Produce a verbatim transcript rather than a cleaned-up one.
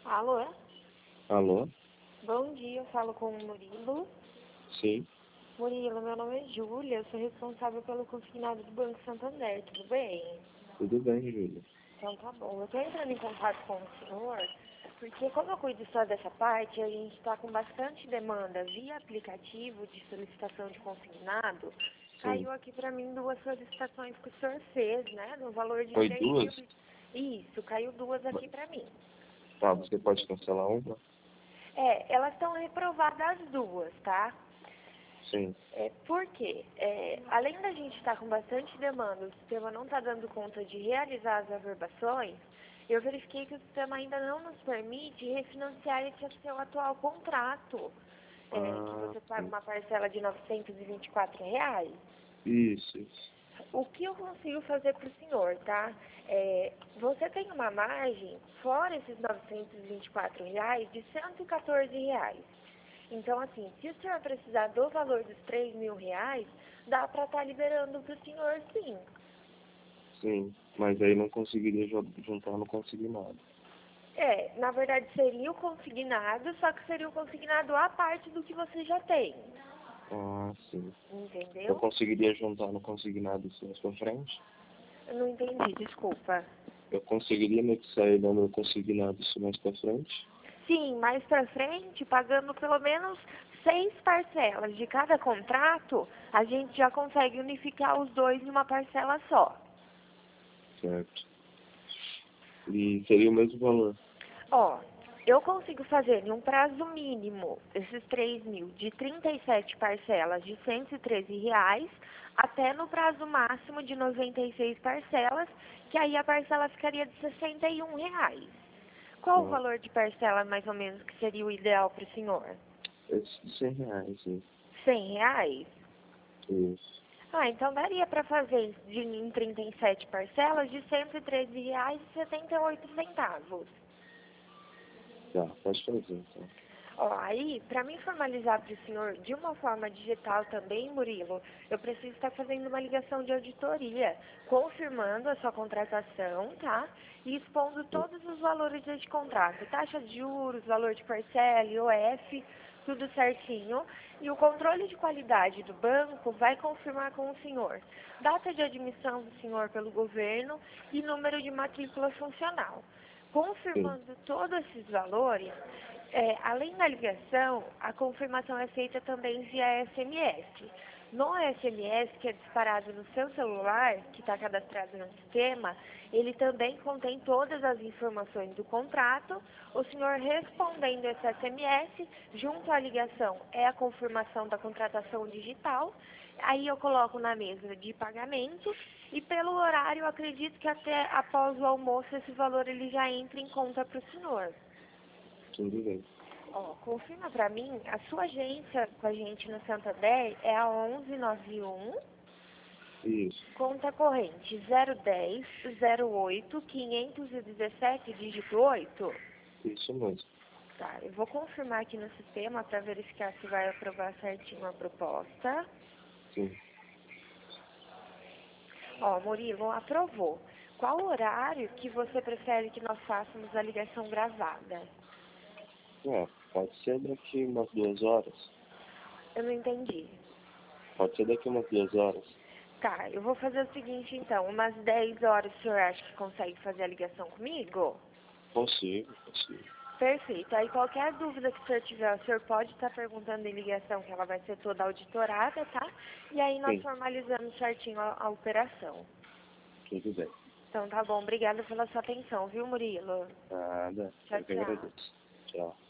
Alô? Alô? Bom dia, eu falo com o Murilo. Sim. Murilo, meu nome é Júlia, eu sou responsável pelo consignado do Banco Santander, tudo bem? Tudo bem, Júlia. Então tá bom, eu tô entrando em contato com o senhor, porque como eu cuido só dessa parte, a gente está com bastante demanda via aplicativo de solicitação de consignado. Sim. Caiu aqui pra mim duas solicitações que o senhor fez, né, no valor de Foi três duas? mil. Isso, caiu duas aqui pra mim. Tá, você pode cancelar uma? É, elas estão reprovadas as duas, tá? Sim. É, por quê? É, além da gente estar com bastante demanda, o sistema não está dando conta de realizar as averbações, eu verifiquei que o sistema ainda não nos permite refinanciar esse seu atual contrato, é, que Ah, você paga sim. uma parcela de novecentos e vinte e quatro reais. Isso, isso. O que eu consigo fazer para o senhor, tá? É, você tem uma margem, fora esses novecentos e vinte e quatro reais, de cento e quatorze reais. Então, assim, se o senhor precisar do valor dos três mil reais, dá para estar liberando para o senhor, sim. Sim, mas aí não conseguiria ju- juntar no consignado. É, na verdade seria o consignado, só que seria o consignado à parte do que você já tem. Ah, sim. Eu Entendeu? conseguiria juntar no consignado isso mais pra frente? Eu não entendi, desculpa. Eu conseguiria anexar ele ao meu consignado isso mais pra frente? Sim, mais para frente, pagando pelo menos seis parcelas de cada contrato, a gente já consegue unificar os dois em uma parcela só. Certo. E seria o mesmo valor? Ó, eu consigo fazer em um prazo mínimo esses três mil de trinta e sete parcelas de cento e treze reais, até no prazo máximo de noventa e seis parcelas, que aí a parcela ficaria de sessenta e um reais. Qual o Ah, valor de parcela mais ou menos que seria o ideal para o senhor? esse de cem reais, sim. cem reais? Isso. Ah, então daria para fazer de, em trinta e sete parcelas de cento e treze reais e setenta e oito centavos. Tá, pode fazer então. Ó, aí, para mim formalizar para o senhor de uma forma digital também, Murilo, eu preciso estar fazendo uma ligação de auditoria, confirmando a sua contratação, tá? E expondo todos os valores deste contrato, taxa de juros, valor de parcela, I O F, tudo certinho. E o controle de qualidade do banco vai confirmar com o senhor data de admissão do senhor pelo governo e número de matrícula funcional. Sim. Confirmando todos esses valores, é, além da ligação, a confirmação é feita também via S M S. No S M S, que é disparado no seu celular, que está cadastrado no sistema, ele também contém todas as informações do contrato. O senhor respondendo esse S M S, junto à ligação, é a confirmação da contratação digital. Aí eu coloco na mesa de pagamento e pelo horário, eu acredito que até após o almoço esse valor ele já entra em conta para o senhor. Tudo bem. Ó, confirma pra mim, a sua agência com a gente no Santander é a onze nove um, Isso. conta corrente zero dez zero oito quinhentos e dezessete, dígito oito. Isso mesmo. Tá, eu vou confirmar aqui no sistema para verificar se vai aprovar certinho a proposta. Sim. Ó, Murilo, aprovou. Qual horário que você prefere que nós façamos a ligação gravada? É, pode ser daqui umas duas horas. Eu não entendi. Pode ser daqui umas duas horas. Tá, eu vou fazer o seguinte então, umas dez horas o senhor acha que consegue fazer a ligação comigo? Consigo, consigo. Perfeito. Aí qualquer dúvida que o senhor tiver, o senhor pode estar perguntando em ligação, que ela vai ser toda auditorada, tá? E aí nós Sim, formalizamos certinho a, a operação. tudo bem. Então tá bom, obrigada pela sua atenção, viu, Murilo? Nada, Tchau, eu que tchau. agradeço. Tchau.